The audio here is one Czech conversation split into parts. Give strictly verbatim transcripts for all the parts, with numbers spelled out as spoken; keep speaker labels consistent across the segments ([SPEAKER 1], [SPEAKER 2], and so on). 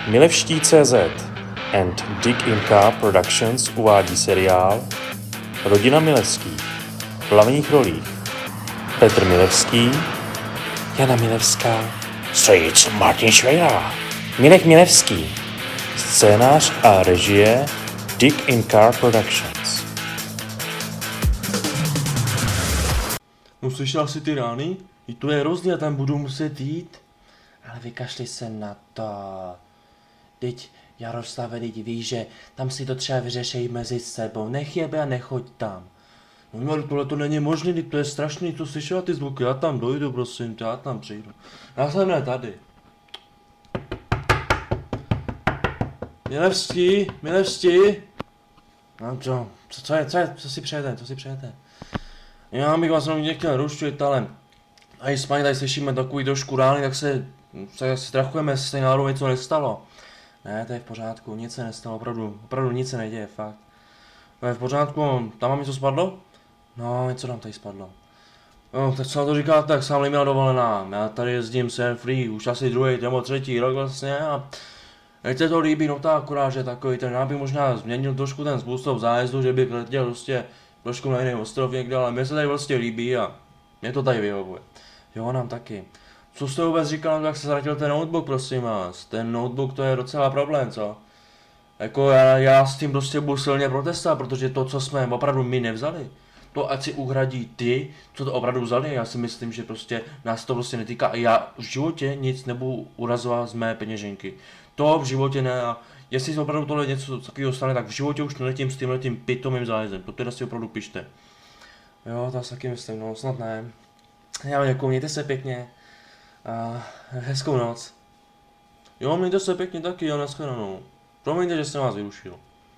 [SPEAKER 1] Milevští tečka cé zet and Dig in Car Productions uvádí seriál Rodina Milevských. V hlavních rolích Petr Milevský, Jana Milevská, strýc Martin Švejra, Mirek Milevský, scénář a režie Dig in Car Productions.
[SPEAKER 2] No slyšel jsi ty rány? I to je hrozně, tam budu muset jít. Ale vykašli se na to. Teď Jaroslave, teď víš, že tam si to třeba vyřešej mezi sebou. Nech jebe a nechoď tam. No ale tohle to není možné, teď to je strašný, to slyšela ty zvuky, já tam dojdu, prosím tě, já tam přijdu. Já jsem ne tady. Milevský, Milevský. No co, co, co je, co je, co si přejete, co si přejete? Já bych vás jenom nechtěl rušit, ale a s paní tady slyšíme takový trošku rány, tak se, se strachujeme, jestli se náhodou něco nestalo. Ne, to je v pořádku, nic se nestalo, opravdu, opravdu nic se neděje, fakt. To je v pořádku, tam vám něco spadlo? No, něco tam tady spadlo. No, tak co na to říkáte, tak sám neměla dovolená. Já tady jezdím sem free, už asi druhý nebo třetí rok vlastně a teď se to líbí, no tak akorát, že takový ten, já bych možná změnil trošku ten způsob zájezdu, že bych letěl prostě trošku na jiný ostrov někde, ale mně se tady vlastně líbí a mě to tady vyhovuje. Jo, nám taky. Co jste vůbec říkal, jak se ztratil ten notebook, prosím vás? Ten notebook to je docela problém, co? Jako já, já s tím prostě budu silně protestovat, protože to, co jsme opravdu my nevzali, to ať si uhradí ty, co to opravdu vzali, já si myslím, že prostě nás to prostě netýká a já v životě nic nebudu urazovat z mé peněženky. To v životě ne a jestli opravdu tohle něco takového stane, tak v životě už neletím s tímhletím pitomým zájezdem, to teda si opravdu pište. Jo, to taky myslím, no snad ne. Já vám děkuju, mějte se pěkně a hezkou noc. Jo, mějte se pěkně taky, jo, nashledanou. Promiňte, že jsem vás vyrušil.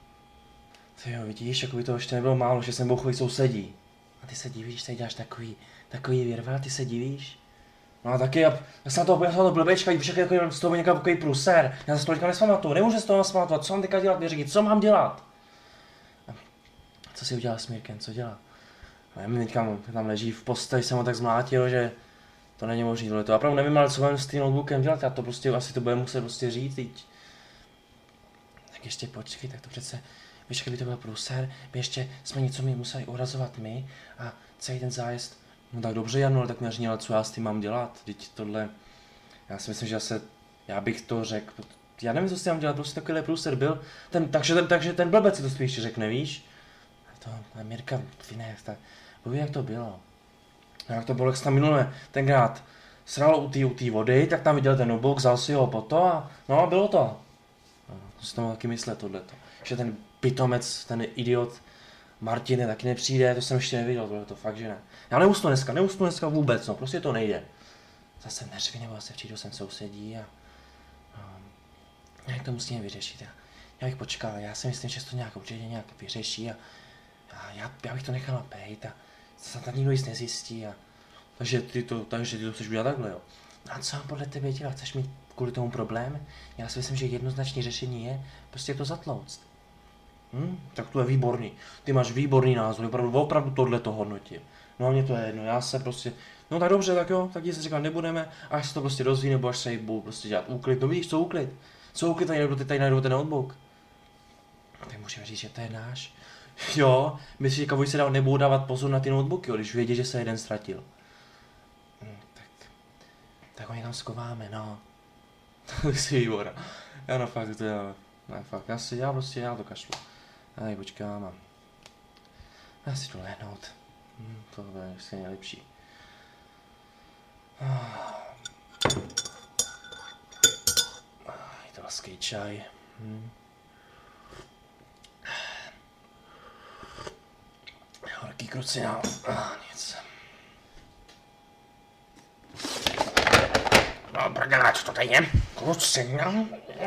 [SPEAKER 2] Ty jo, vidíš, jako by to ještě nebylo málo, že jsem bouchový sousedí. A ty se divíš, tady děláš takový, takový věrva, ty se divíš? No a taky, já, já jsem na to, já jsem na to blbečka, víš, jak jako z toho někam takový pruser. Já se to teďka nespamatuju, nemůžu se toho nespamatovat, co mám teďka dělat, neříkej, co mám dělat? A co si udělal s Mirkem, co dělá? Nevím, teďka tam leží v posteli, jsem ho tak zmlátil, že to není možný tohle. To opravdu nevím, ale co mám s tím notebookem dělat, já to prostě asi to bude muset prostě říct teď. Tak ještě počkej, tak to přece, víš, kdyby to byl průser, by ještě jsme něco mi museli urazovat my a celý ten zájezd. No tak dobře, Janu, ale tak mi říkal, co já s tím mám dělat, teď tohle, já si myslím, že se, já bych to řekl, já nevím, co s tím mám dělat, prostě takovýhle průser byl, ten, takže, ten, takže ten blbec si to spíš řekne, víš? To, a Mirka, ne, tak, bohu, jak to bylo. Jak to bylo, jak se tam minule tenkrát sralo u té u té vody, tak tam viděl ten notebook, vzal si ho po to a no, bylo to. No, to si tomu taky myslet tohleto. Že ten pitomec, ten idiot Martin taky nepřijde, to jsem ještě neviděl, tohleto, fakt, že ne. Já neusnu dneska, neusnu dneska vůbec, no, prostě to nejde. Zase neřvi, nebo zase přijdu sem sousedí a no, jak to musíme vyřešit. Já, já bych počkal, já si myslím, že se to nějak určitě nějak vyřeší a já, já, já bych to nechala bejt a se tam nikdo nic nezjistí a takže ty to, takže ty to chceš udělat takhle, jo. A co mám podle tebe dělat? Chceš mít kvůli tomu problém? Já si myslím, že jednoznačné řešení je prostě to zatlouct. Hm? Tak to je výborný. Ty máš výborný názor, opravdu, opravdu tohle to hodnotím. No a mně to je jedno, já se prostě, no tak dobře, tak jo, tak si říkám, nebudeme, až se to prostě dozví, nebo až se jí budu prostě dělat úklid, no víš, co úklid? Co úklid, tady najdu, tady najdu ten notebook. Tak můžeme říct, že to je náš. Jo, myslíš, že kavoj se dá, nebudou dávat pozor na ty notebooky, jo, když vědí, že se jeden ztratil. Hm, tak, tak ho někam skováme, no. To si výborná. Já no fakt, to je, ne fakt, já si, já prostě, já to kašlu. Já tady počkám a já si jdu lehnout. Hm, to bude ještě nejlepší. Je to laský čaj. Hm. Horký krucinál, ah, nic. No, prdela, co to tady je? Krucinál?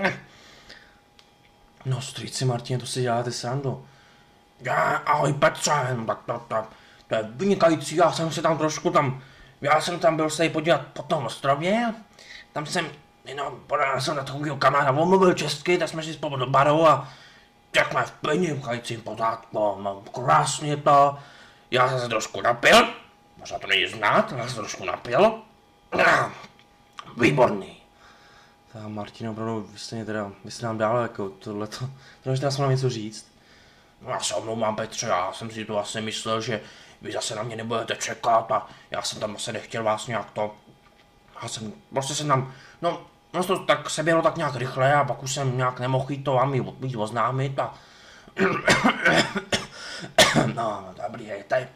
[SPEAKER 2] No, strýci Martin, to si děláte srandu. Já, ahoj Petře, tak to, to, to je vynikající, já jsem se tam trošku tam, já jsem tam byl se jí podívat po tom ostrově, tam jsem, jenom podal jsem na takovýho kamaráda, on mluvil česky, tak jsme šli spolu do baru a tak jsme v vynikajícím pořádku, no krásně to. Já jsem se trošku napil, možná to není znát, ale já jsem se trošku napil. Výborný. Ta Martina, opravdu, vy jste, mě teda, vy jste nám dál jako tohleto, tohle teda jsme nám něco říct.
[SPEAKER 3] No já se omlouvám, Petře, já jsem si to vlastně myslel, že vy zase na mě nebudete čekat a já jsem tam asi nechtěl vás nějak to... Já jsem, prostě jsem tam, no, no to tak se běhlo tak nějak rychle a pak už jsem nějak nemohl jít to vám jít oznámit a... No, dobrý, hejte.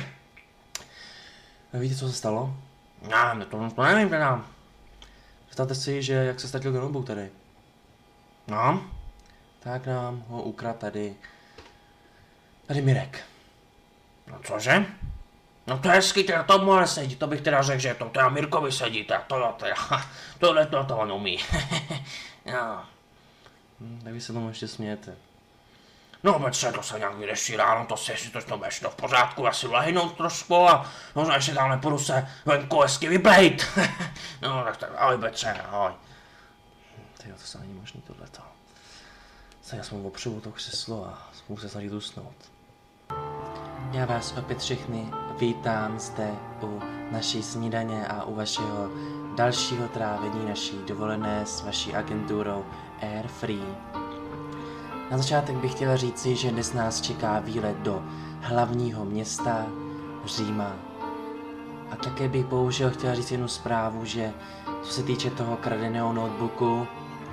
[SPEAKER 2] Víte, co se stalo?
[SPEAKER 3] No, to, to nevím teda.
[SPEAKER 2] Představte si, že jak se ztratil ten notebook tady.
[SPEAKER 3] No?
[SPEAKER 2] Tak nám ho ukradl tady, tady Mirek.
[SPEAKER 3] No cože? No to je hezky, teda to mohle sedí, to bych teda řekl, že to, to já Mirkovi sedí, teda to jo, teda, tohle to, to on umí. No.
[SPEAKER 2] Hm, tak vy se tomu ještě smějete.
[SPEAKER 3] No Petře, to se nějak vyřeší ráno, to si ještě to, to budeš to v pořádku, asi lehnout trošku a možná ještě tam nepůjdu se venku hezky vybejt. No tak tak, ahoj Petře, ahoj.
[SPEAKER 2] Tyjo, to se není možný tohleto. Se já jsem opřu to křeslo a můžu se snažit usnout. Já vás opět všechny vítám zde u naší snídaně a u vašeho dalšího trávení naší dovolené s vaší agenturou Air Free. Na začátek bych chtěla říci, že dnes nás čeká výlet do hlavního města Říma. A také bych bohužel chtěla říct jednu zprávu, že co se týče toho kradeného notebooku...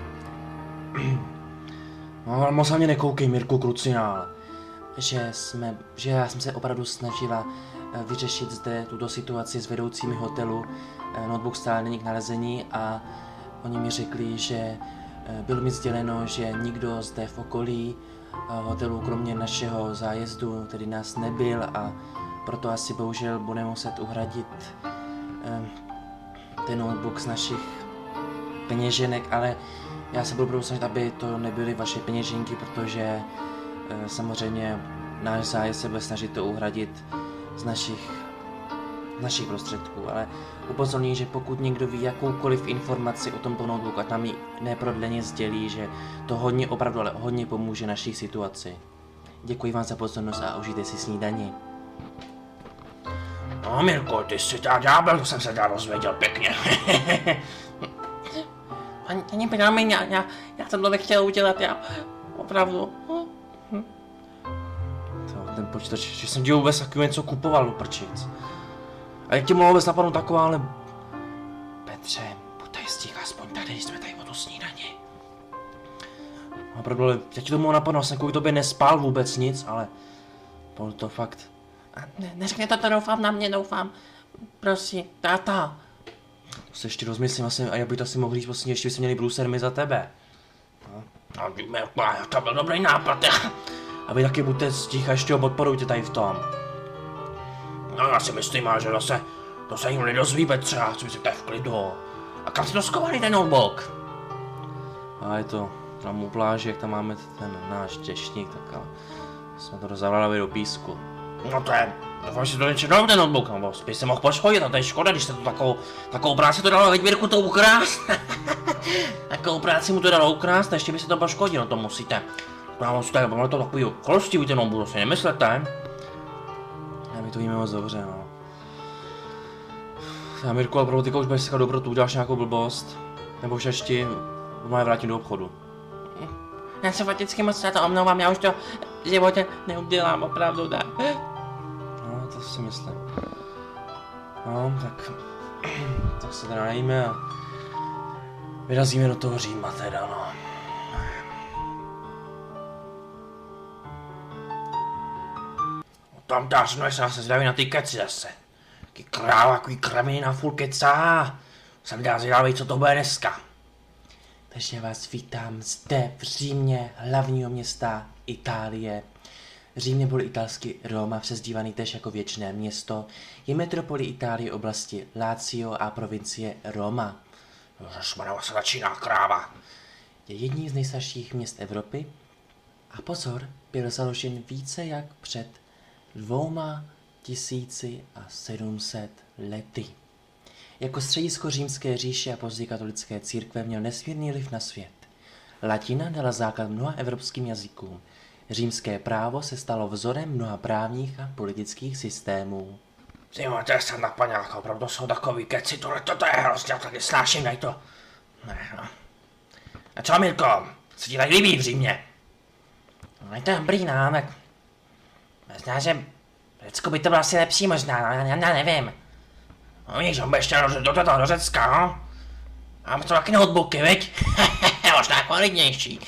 [SPEAKER 2] No, ale moc na mě nekoukej, Mirku Krucinál. Že jsme, že já jsem se opravdu snažila vyřešit zde tuto situaci s vedoucími hotelu. Notebook stále není k nalezení a oni mi řekli, že bylo mi sděleno, že nikdo zde v okolí hotelu, kromě našeho zájezdu, tedy nás nebyl a proto asi bohužel budeme muset uhradit ten notebook z našich peněženek, ale já se budu snažit, aby to nebyly vaše peněženky, protože samozřejmě náš zájezd se bude snažit to uhradit z našich, z našich prostředků, ale upozorňuji, že pokud někdo ví jakoukoliv informaci o tomto notebooku, ať nám ji neprodleně sdělí, že to hodně, opravdu, ale hodně pomůže naší situaci. Děkuji vám za pozornost a užijte si snídani.
[SPEAKER 3] No Mirko, ty jsi ta ďábel, to jsem se teda dozvěděl pěkně.
[SPEAKER 4] Ani, ani promiň, já, já, já jsem to nechtěl udělat, já opravdu.
[SPEAKER 2] To, ten počítač, že jsem ti vůbec takový něco kupoval do prčic. A jak ti mohlo vůbec napadnout taková, ale... Petře, buď tady stík aspoň tady, jsme tady o tu snídani. Opravdu, ale já ti to mohlo napadnout, jsem kvůli tobě nespál vůbec nic, ale... Bylo to fakt...
[SPEAKER 4] A ne, neřekněte to, doufám na mě, doufám. Prosím, táta.
[SPEAKER 2] To se ještě rozmyslím asi, a jak by to asi mohl říct, vlastně ještě by se měli bruser my za tebe.
[SPEAKER 3] No, Mirko, to byl dobrý nápad.
[SPEAKER 2] A vy taky buďte sticha, ještě ho podporujte tady v tom.
[SPEAKER 3] No já si myslím, že zase, to se jim nedozví, Petře, já si myslím, to je v klidu. A kam si to schovaný ten notebook?
[SPEAKER 2] A je to tam u pláže, jak tam máme ten náš těšník, tak ale jsme to rozavlali do písku.
[SPEAKER 3] No to je, doufám, že to nečernou ten notebook, nebo spíš se mohl poškodit, a to je škoda, když jste to takovou, takovou práci to dalo, veď Mirku to ukrást. Takovou práci mu to dalo ukrást, a ještě by se to poškodilo, to musíte. Já musíte, bylo to takový kolostivý ten notebook, to si nemyslete?
[SPEAKER 2] Já my to víme moc dobře, no. Já Mirku, ale pro teďka už budeš říkat dobrotu, uděláš nějakou blbost, nebo už ještě má vrátím do obchodu.
[SPEAKER 4] Já se fakticky moc na to omlouvám, já už to v životě neudělám, opravdu ne.
[SPEAKER 2] No, to si myslím. No, tak... tak se teda najíme a... vyrazíme do toho Říma teda, no.
[SPEAKER 3] Tam dáš, no se zase zdraví na ty keci zase. Taký kráva, takový kraviny na full kecá. Jsem dá zvědavý, co to bude dneska.
[SPEAKER 2] Takže vás vítám zde v Římě, hlavního města Itálie. Řím neboli italsky Roma, přezdívaný též jako věčné město, je metropolí Itálie oblasti Lazio a provincie Roma.
[SPEAKER 3] Ježmarova se začíná kráva.
[SPEAKER 2] Je jedním z nejstarších měst Evropy a pozor, byl založen více jak před dvouma tisíci a sedmset lety. Jako středisko římské říše a později katolické církve měl nesmírný vliv na svět. Latina dala základ mnoha evropským jazykům. Římské právo se stalo vzorem mnoha právních a politických systémů.
[SPEAKER 3] Ty máte se na paňáka, opravdu jsou takový keci, tohle to je hrozně, já tady snáším, dej to. Ne, no. A co, Milko? Co ti tak líbí v Římě?
[SPEAKER 4] No je to dobrý, no, tak... Možná, že v Řecku by to bylo asi lepší možná, no, já, já nevím.
[SPEAKER 3] No víš, on by ještě do, do, do, do Řecka, no? A mám to taky notebooky, viď? Možná kvalitnější.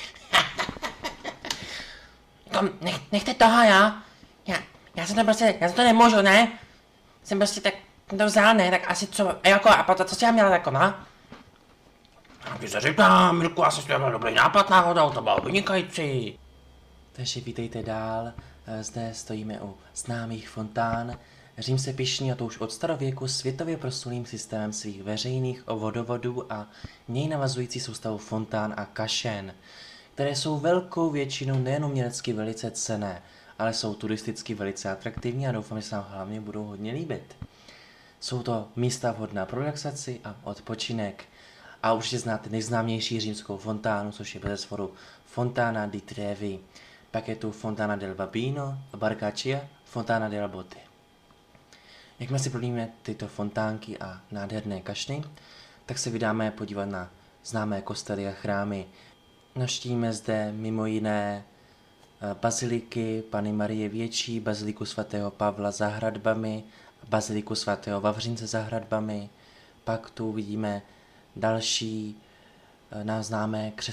[SPEAKER 4] Jako, nech, nechte toho, jo? Já, já jsem to prostě, já jsem to nemůžu, ne? Jsem prostě tak to vzal, ne? Tak asi co, jako, a potom, co jsi já měl jako, no?
[SPEAKER 3] A když se říká, Milku, já jsem měl dobrý nápad náhodou, to bylo vynikající.
[SPEAKER 2] Takže vítejte dál, zde stojíme u známých fontán. Řím se pyšní, a to už od starověku, světově proslulým systémem svých veřejných vodovodů a něj navazující soustavu fontán a kašen, které jsou velkou většinou nejen umělecky velice cenné, ale jsou turisticky velice atraktivní a doufám, že se nám hlavně budou hodně líbit. Jsou to místa vhodná pro relaxaci a odpočinek. A určitě znáte nejznámější římskou fontánu, což je bezesporu Fontana di Trevi. Pak je tu Fontana del Babino, Barcaccia, Fontana della Botte. Jakmile si prohlídneme tyto fontánky a nádherné kašny, tak se vydáme podívat na známé kostely a chrámy. Navštívíme zde mimo jiné baziliky Panny Marie Větší, baziliku svatého Pavla za hradbami, baziliku svatého Vavřince za hradbami. Pak tu vidíme další náznámé křesťanské